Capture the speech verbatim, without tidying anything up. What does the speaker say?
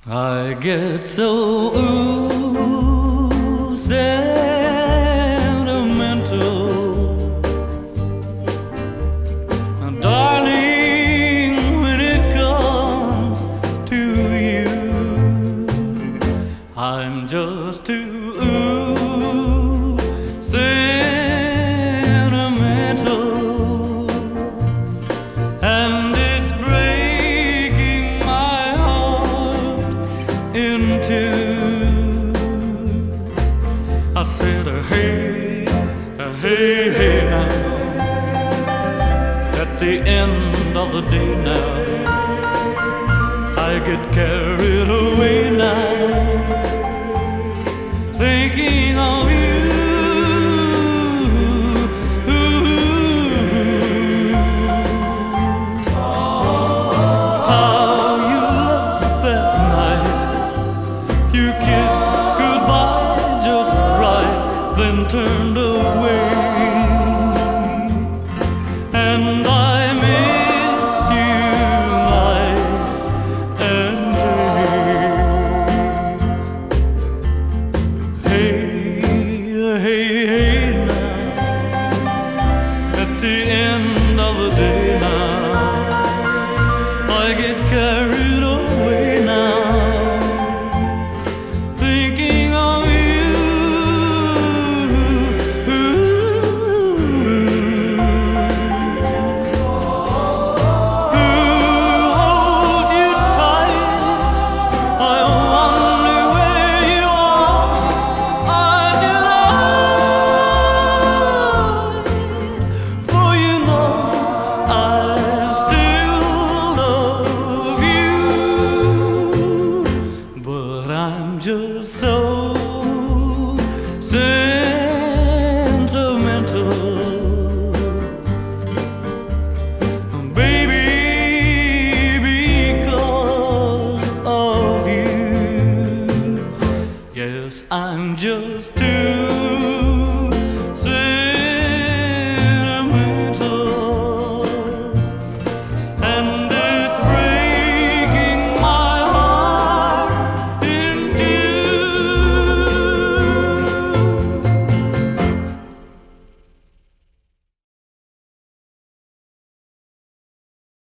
I get so ooh, sentimental, darling, when it comes to you. I'm just too ooh, sentimental, and it's breaking my heart in two. I said, uh, hey, uh, hey, hey now, at the end of the day now, I get carried